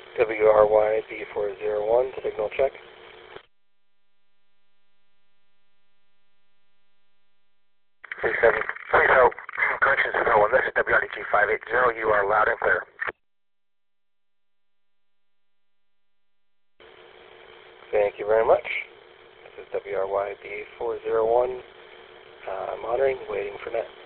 WRY B401, signal check. Please hold. Corrections is 01. This is WRDG 580. You are loud and clear. Thank you very much. This is WRY B401. Monitoring, waiting for net.